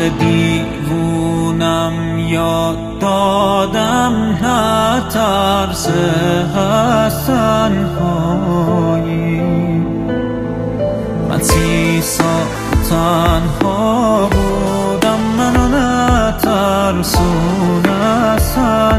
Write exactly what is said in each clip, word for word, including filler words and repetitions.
حال دیوونم یاد دادم، نه ترس از تنهایی. من سی سال تنها بودم، منو نترسون از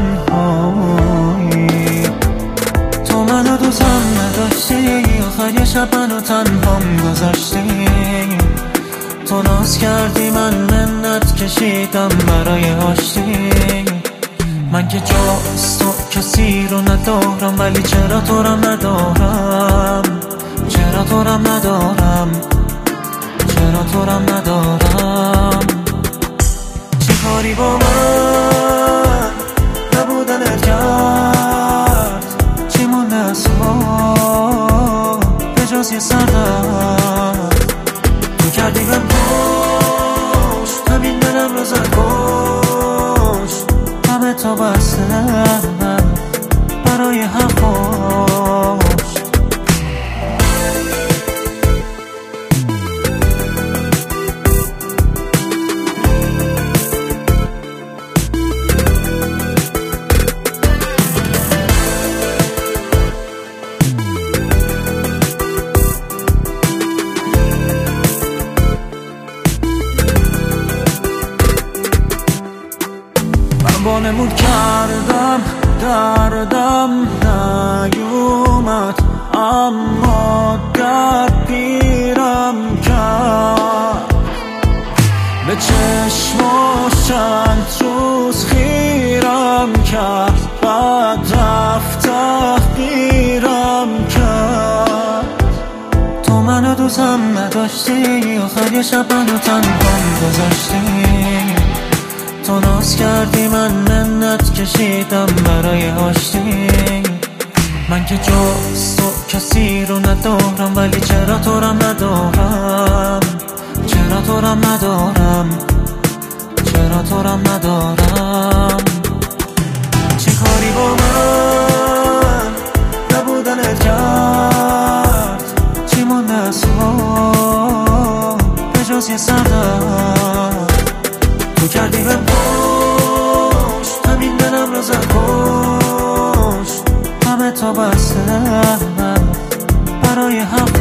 تنهایی. تو منو دوستم نداشتی، آخر یه شب منو تنهام گذاشتی. تو ناز کردی من منت کشیدم برای آشتی. من که جز تو کسی رو ندارم، ولی چرا تو رو ندارم، چرا تو رو ندارم، چرا تو رو ندارم. چی کاری با من نبودنت کرد، چی مونده از تو به جز یه سردم. تو کردی من پشت، همین دلم رو زد پشت. همه تا بستم برای حرفاش. وانمود کردم دردم نیومد، اما درد پیرم کرد. به چشماش چند روز خیرم کرد، بعد رفت تحقیرم کرد. تو منو دوستم نداشتی، آخر یه شب منو تنهام گذاشتی. تو ناز کردی من منت کشیدم برای آشتی. من که جز تو کسی رو ندارم، ولی چرا تو رو ندارم، چرا تو رو ندارم، چرا تو رو ندارم. چی کاری با من نبودنت کرد، چی مونده از تو به جز یه سردم. تو کردی من پشت، همین دلم رو زد پشت. همه تا بستم برای حرف